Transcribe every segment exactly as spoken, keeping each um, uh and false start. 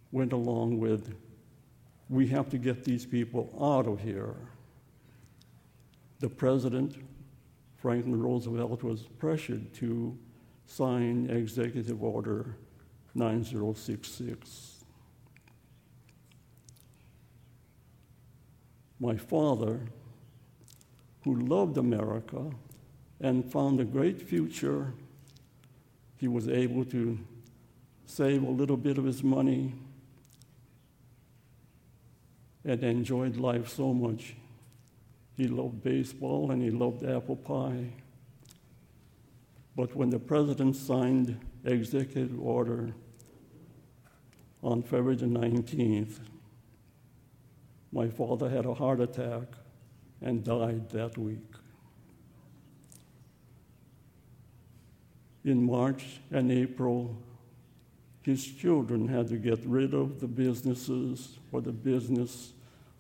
went along with, we have to get these people out of here. The president, Franklin Roosevelt, was pressured to sign Executive Order nine zero six six. My father, who loved America and found a great future, he was able to save a little bit of his money and enjoyed life so much. He loved baseball and he loved apple pie. But when the president signed Executive Order on February the nineteenth, my father had a heart attack and died that week. In March and April, his children had to get rid of the businesses or the business,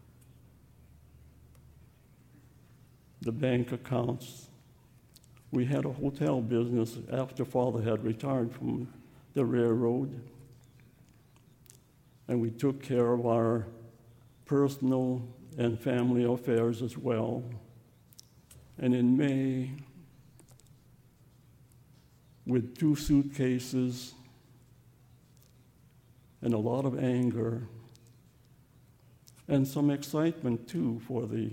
the bank accounts. We had a hotel business after father had retired from the railroad, and we took care of our personal and family affairs as well. And in May, with two suitcases and a lot of anger and some excitement too for the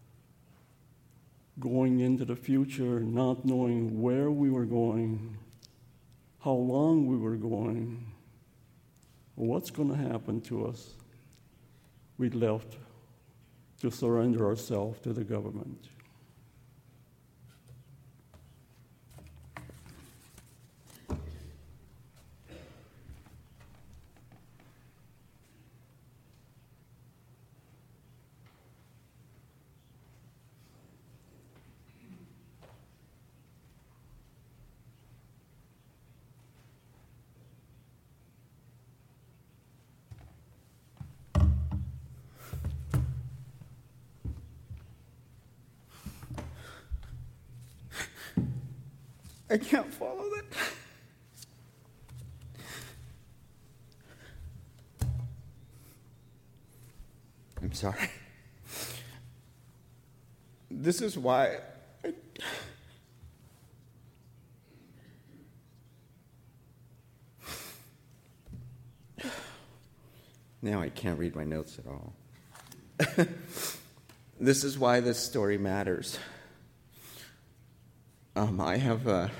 going into the future, not knowing where we were going, how long we were going, what's going to happen to us, we left to surrender ourselves to the government. I can't follow that. I'm sorry. This is why I... Now I can't read my notes at all. This is why this story matters. Um, I have uh,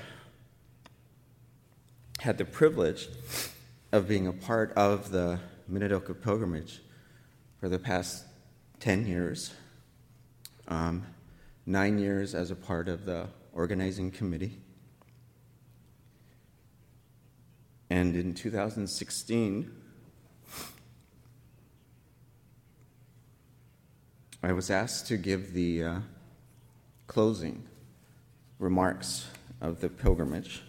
had the privilege of being a part of the Minidoka pilgrimage for the past ten years, um, nine years as a part of the organizing committee. And in two thousand sixteen, I was asked to give the uh, closing remarks of the pilgrimage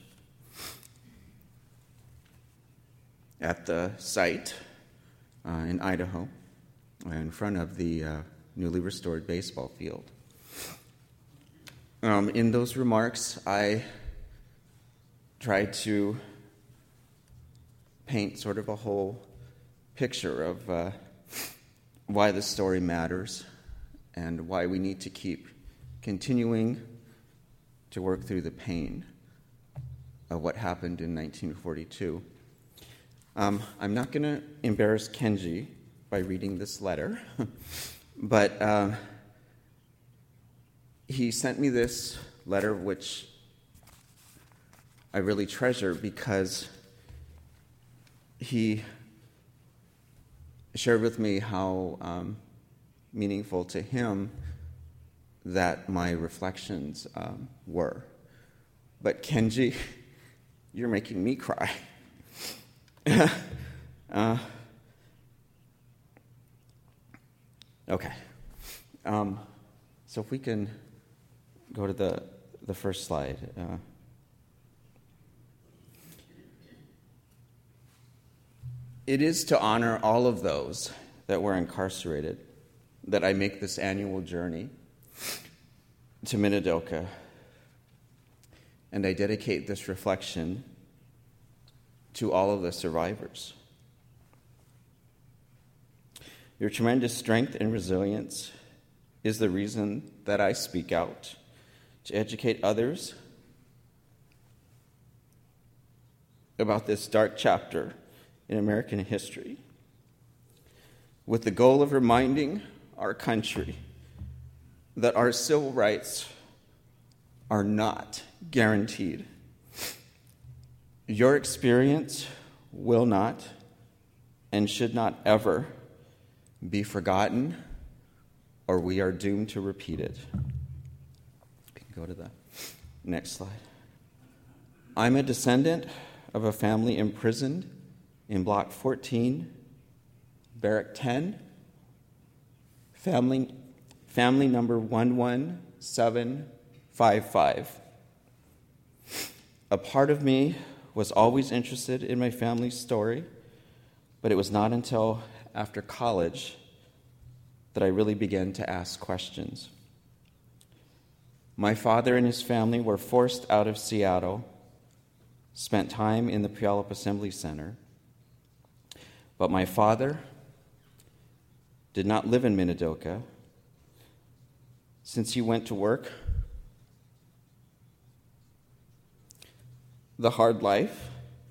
at the site uh, in Idaho, in front of the uh, newly restored baseball field. Um, in those remarks, I tried to paint sort of a whole picture of uh, why the story matters and why we need to keep continuing to work through the pain of what happened in nineteen forty-two. Um, I'm not going to embarrass Kenji by reading this letter, but uh, he sent me this letter, which I really treasure because he shared with me how um, meaningful to him that my reflections um, were. But Kenji, you're making me cry. uh, okay. Um, so if we can go to the, the first slide. Uh, it is to honor all of those that were incarcerated that I make this annual journey to Minidoka, and I dedicate this reflection to all of the survivors. Your tremendous strength and resilience is the reason that I speak out to educate others about this dark chapter in American history, with the goal of reminding our country that our civil rights are not guaranteed. Your experience will not and should not ever be forgotten, or we are doomed to repeat it. You can go to the next slide. I'm a descendant of a family imprisoned in Block fourteen, Barrack ten, family, family number one one seven five five. A part of me was always interested in my family's story, but it was not until after college that I really began to ask questions. My father and his family were forced out of Seattle, spent time in the Puyallup Assembly Center, but my father did not live in Minidoka since he went to work the hard life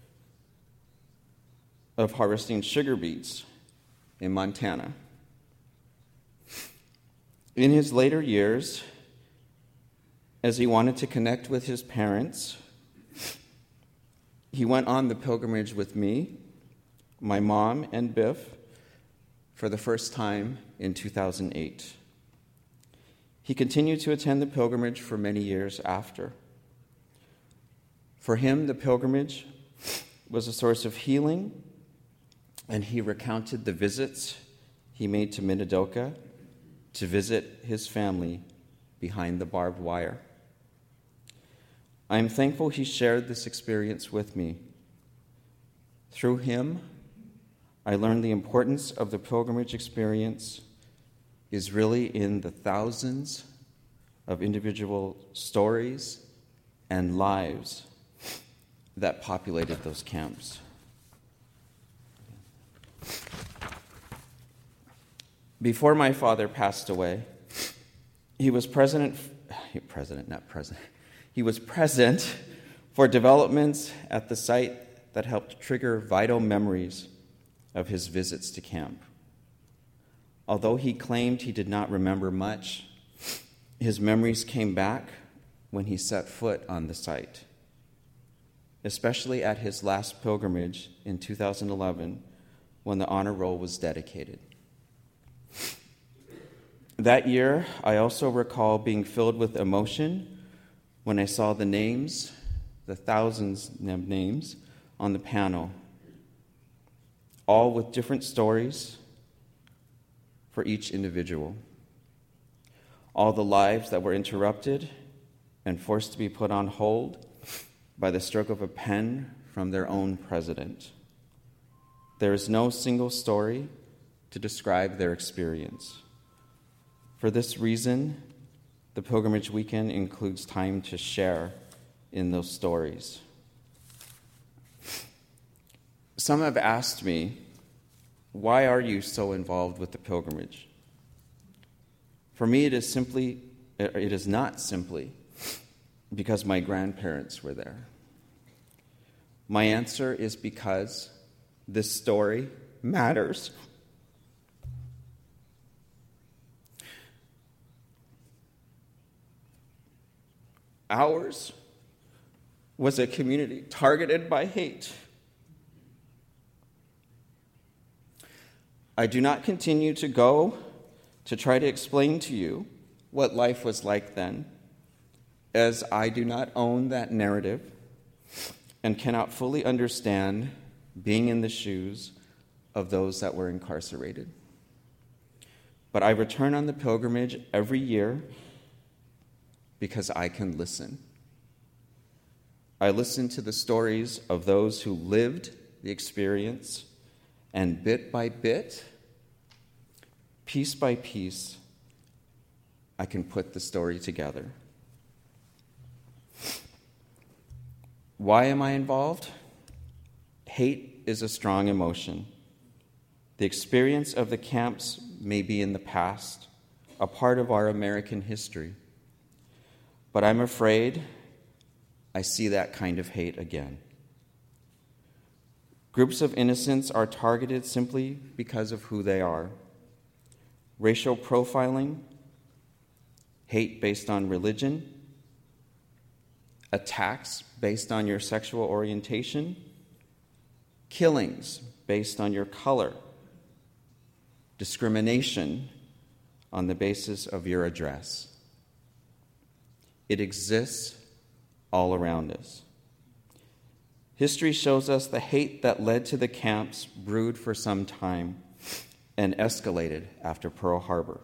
of harvesting sugar beets in Montana. In his later years, as he wanted to connect with his parents, he went on the pilgrimage with me, my mom, and Biff for the first time in two thousand eight. He continued to attend the pilgrimage for many years after. For him, the pilgrimage was a source of healing, and he recounted the visits he made to Minidoka to visit his family behind the barbed wire. I am thankful he shared this experience with me. Through him, I learned the importance of the pilgrimage experience is really in the thousands of individual stories and lives that populated those camps. Before my father passed away, he was president, president, not president, he was present for developments at the site that helped trigger vital memories of his visits to camp. Although he claimed he did not remember much, his memories came back when he set foot on the site, especially at his last pilgrimage in two thousand eleven when the honor roll was dedicated. That year, I also recall being filled with emotion when I saw the names, the thousands of names, on the panel, all with different stories for each individual. All the lives that were interrupted and forced to be put on hold by the stroke of a pen from their own president. There is no single story to describe their experience. For this reason, the pilgrimage weekend includes time to share in those stories. Some have asked me, why are you so involved with the pilgrimage? For me, it is simply, it is not simply because my grandparents were there. My answer is because this story matters. Ours was a community targeted by hate. I do not continue to go to try to explain to you what life was like then, as I do not own that narrative and cannot fully understand being in the shoes of those that were incarcerated. But I return on the pilgrimage every year because I can listen. I listen to the stories of those who lived the experience, and bit by bit, piece by piece, I can put the story together. Why am I involved? Hate is a strong emotion. The experience of the camps may be in the past, a part of our American history. But I'm afraid I see that kind of hate again. Groups of innocents are targeted simply because of who they are. Racial profiling, hate based on religion, attacks based on your sexual orientation, killings based on your color, discrimination on the basis of your address. It exists all around us. History shows us the hate that led to the camps brewed for some time and escalated after Pearl Harbor.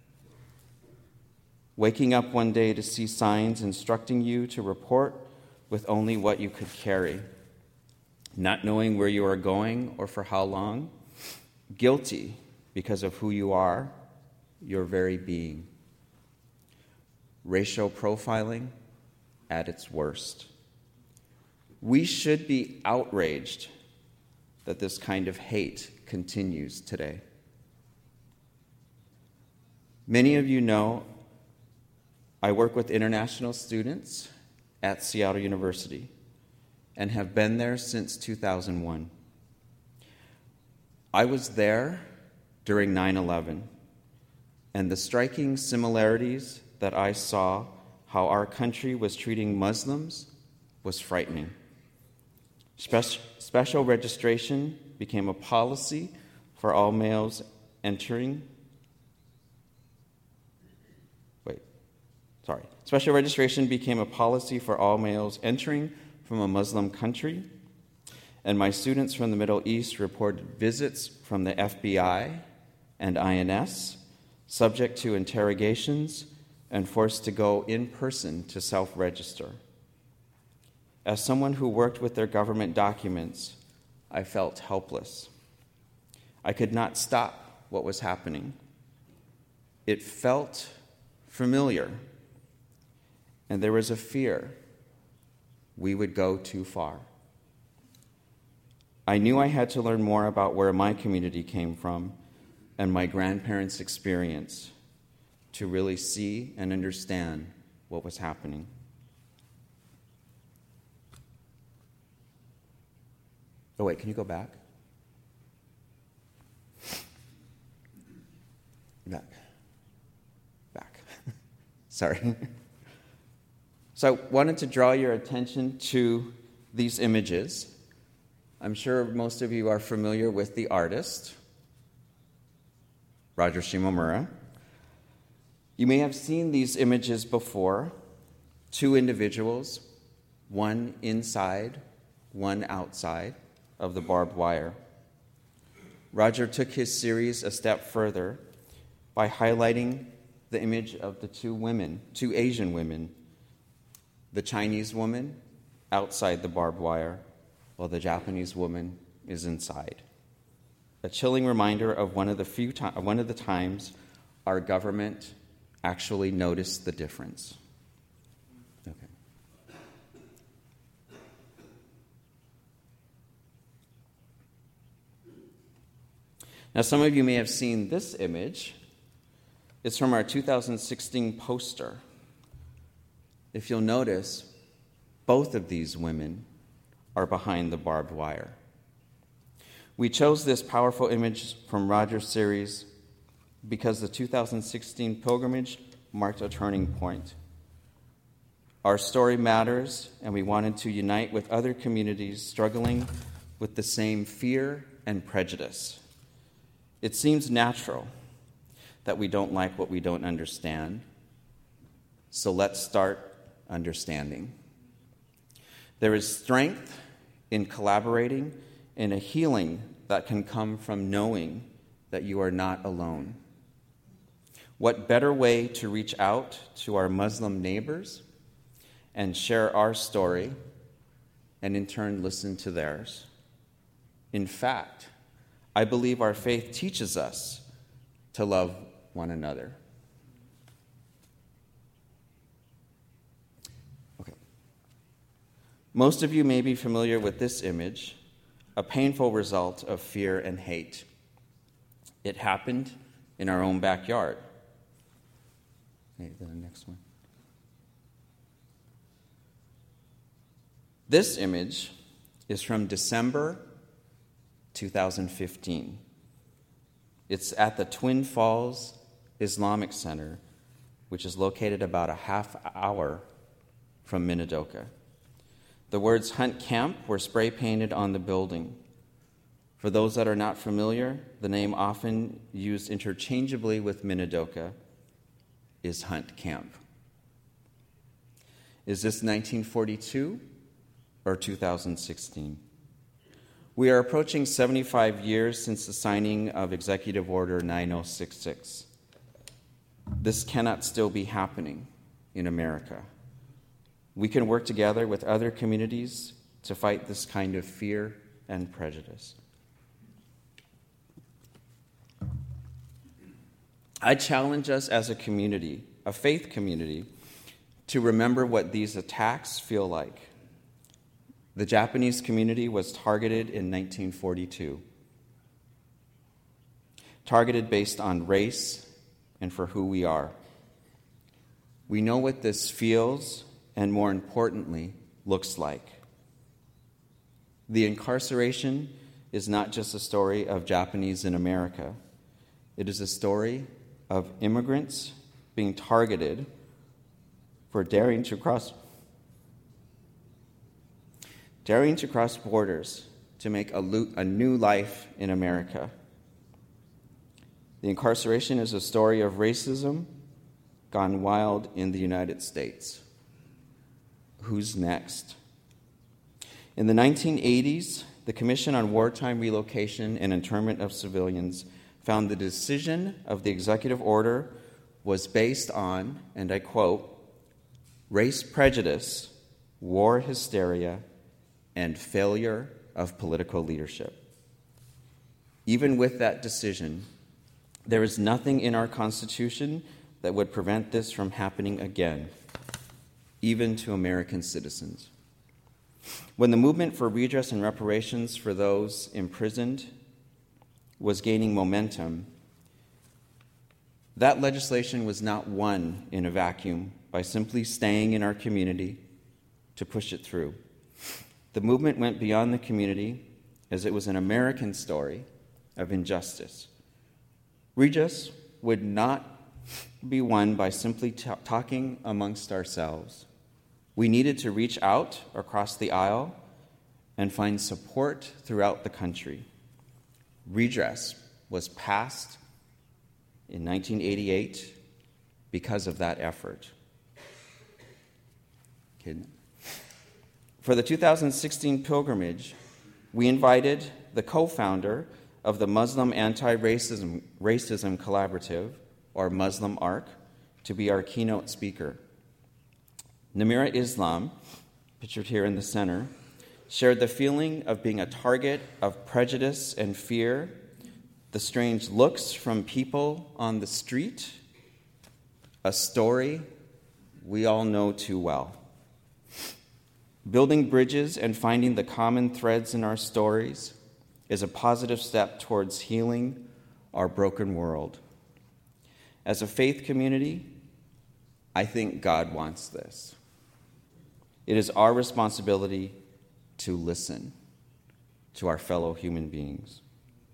Waking up one day to see signs instructing you to report with only what you could carry, not knowing where you are going or for how long, guilty because of who you are, your very being. Racial profiling at its worst. We should be outraged that this kind of hate continues today. Many of you know I work with international students at Seattle University and have been there since two thousand one. I was there during nine eleven, and the striking similarities that I saw how our country was treating Muslims was frightening. Spe- special registration became a policy for all males entering. Wait, sorry. Special registration became a policy for all males entering from a Muslim country, and my students from the Middle East reported visits from the F B I and I N S, subject to interrogations and forced to go in person to self-register. As someone who worked with their government documents, I felt helpless. I could not stop what was happening. It felt familiar, and there was a fear we would go too far. I knew I had to learn more about where my community came from and my grandparents' experience to really see and understand what was happening. Oh, wait, can you go back? Back. Back. Sorry. So I wanted to draw your attention to these images. I'm sure most of you are familiar with the artist, Roger Shimomura. You may have seen these images before. Two individuals, one inside, one outside of the barbed wire. Roger took his series a step further by highlighting the image of the two women, two Asian women, the Chinese woman outside the barbed wire, while the Japanese woman is inside. A chilling reminder of one of the few to- one of the times our government actually noticed the difference. Okay. Now, some of you may have seen this image. It's from our two thousand sixteen poster. If you'll notice, both of these women are behind the barbed wire. We chose this powerful image from Roger's series because the two thousand sixteen pilgrimage marked a turning point. Our story matters, and we wanted to unite with other communities struggling with the same fear and prejudice. It seems natural that we don't like what we don't understand, so let's start understanding. There is strength in collaborating and a healing that can come from knowing that you are not alone. What better way to reach out to our Muslim neighbors and share our story and in turn listen to theirs? In fact, I believe our faith teaches us to love one another. Okay. Most of you may be familiar with this image, a painful result of fear and hate. It happened in our own backyard. Okay, the next one. This image is from December two thousand fifteen. It's at the Twin Falls Islamic Center, which is located about a half hour from Minidoka. The words Hunt Camp were spray painted on the building. For those that are not familiar, the name often used interchangeably with Minidoka is Hunt Camp. Is this nineteen forty-two or two thousand sixteen? We are approaching seventy-five years since the signing of Executive Order nine oh six six. This cannot still be happening in America. We can work together with other communities to fight this kind of fear and prejudice. I challenge us as a community, a faith community, to remember what these attacks feel like. The Japanese community was targeted in nineteen forty-two, targeted based on race and for who we are. We know what this feels and, more importantly, looks like. The incarceration is not just a story of Japanese in America. It is a story of immigrants being targeted for daring to cross daring to cross borders to make a, lo- a new life in America. The incarceration is a story of racism gone wild in the United States. Who's next? In the nineteen eighties, the Commission on Wartime Relocation and Internment of Civilians found the decision of the executive order was based on, and I quote, race prejudice, war hysteria, and failure of political leadership. Even with that decision, there is nothing in our Constitution that would prevent this from happening again, even to American citizens. When the movement for redress and reparations for those imprisoned was gaining momentum, that legislation was not won in a vacuum by simply staying in our community to push it through. The movement went beyond the community as it was an American story of injustice. Redress would not be won by simply t- talking amongst ourselves. We needed to reach out across the aisle and find support throughout the country. Redress was passed in nineteen eighty-eight because of that effort. Okay. For the two thousand sixteen pilgrimage, we invited the co-founder of the Muslim Anti-Racism Racism Collaborative, or Muslim A R C, to be our keynote speaker. Namira Islam, pictured here in the center, shared the feeling of being a target of prejudice and fear, the strange looks from people on the street, a story we all know too well. Building bridges and finding the common threads in our stories is a positive step towards healing our broken world. As a faith community, I think God wants this. It is our responsibility to listen to our fellow human beings.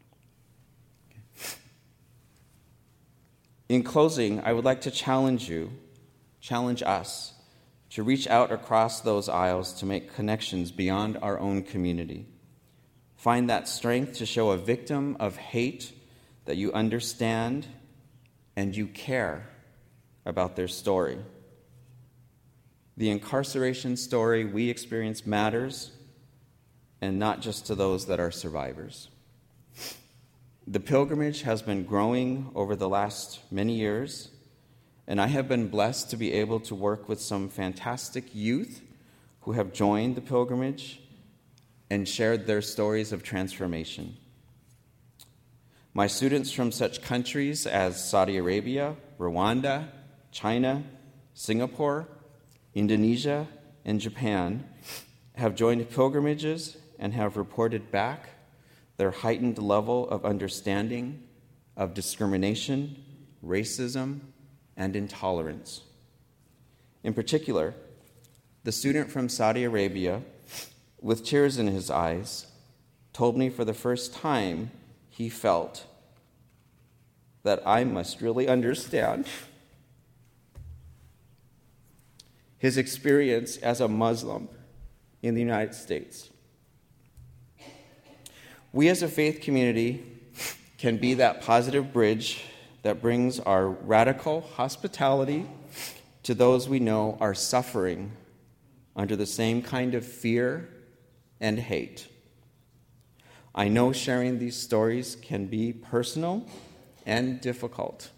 In closing, I would like to challenge you, challenge us, to reach out across those aisles to make connections beyond our own community. Find that strength to show a victim of hate that you understand and you care about their story. The incarceration story we experience matters, and not just to those that are survivors. The pilgrimage has been growing over the last many years, and I have been blessed to be able to work with some fantastic youth who have joined the pilgrimage and shared their stories of transformation. My students from such countries as Saudi Arabia, Rwanda, China, Singapore, Indonesia, and Japan have joined pilgrimages and have reported back their heightened level of understanding, of discrimination, racism, and intolerance. In particular, the student from Saudi Arabia, with tears in his eyes, told me for the first time he felt that I must really understand his experience as a Muslim in the United States. We as a faith community can be that positive bridge that brings our radical hospitality to those we know are suffering under the same kind of fear and hate. I know sharing these stories can be personal and difficult,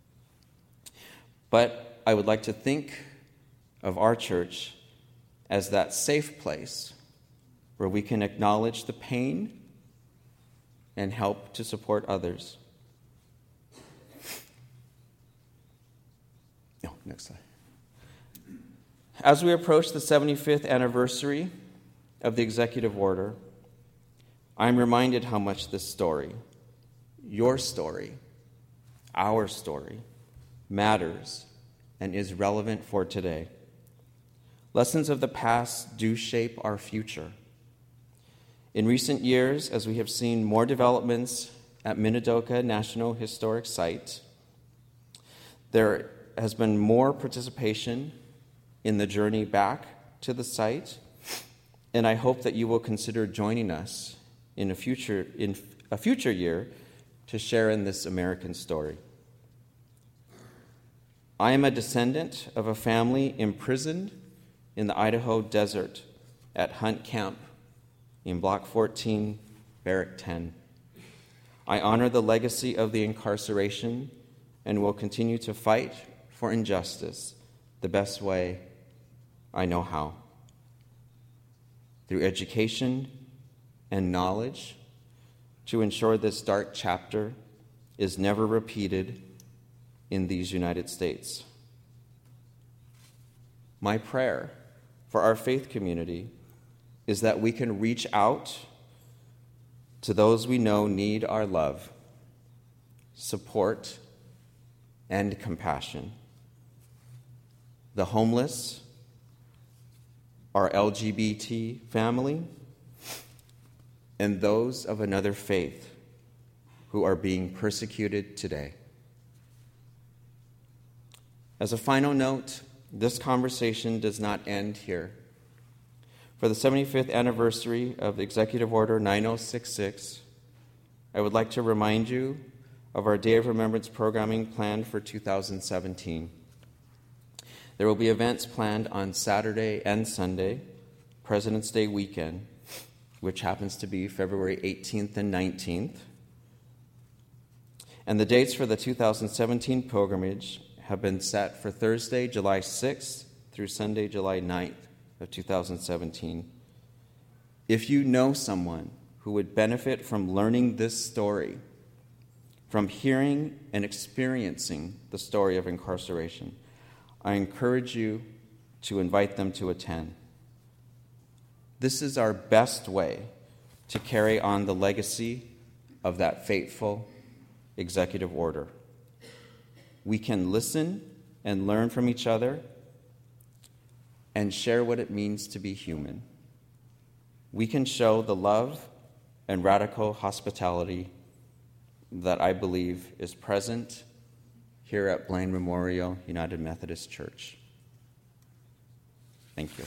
but I would like to think of our church as that safe place where we can acknowledge the pain and help to support others. No, next slide. As we approach the seventy-fifth anniversary of the executive order, I'm reminded how much this story, your story, our story, matters and is relevant for today. Lessons of the past do shape our future. In recent years, as we have seen more developments at Minidoka National Historic Site, there has been more participation in the journey back to the site, and I hope that you will consider joining us in a future in a future year to share in this American story. I am a descendant of a family imprisoned in the Idaho desert at Hunt Camp in Block fourteen, Barrack ten. I honor the legacy of the incarceration and will continue to fight for injustice the best way I know how. Through education and knowledge, to ensure this dark chapter is never repeated in these United States. My prayer for our faith community is that we can reach out to those we know need our love, support, and compassion. The homeless, our L G B T family, and those of another faith who are being persecuted today. As a final note, this conversation does not end here. For the seventy-fifth anniversary of Executive Order nine oh six six, I would like to remind you of our Day of Remembrance programming planned for two thousand seventeen. There will be events planned on Saturday and Sunday, President's Day weekend, which happens to be February eighteenth and nineteenth. And the dates for the two thousand seventeen pilgrimage have been set for Thursday, July sixth through Sunday, July ninth of two thousand seventeen. If you know someone who would benefit from learning this story, from hearing and experiencing the story of incarceration, I encourage you to invite them to attend. This is our best way to carry on the legacy of that fateful executive order. We can listen and learn from each other and share what it means to be human. We can show the love and radical hospitality that I believe is present here at Blaine Memorial United Methodist Church. Thank you.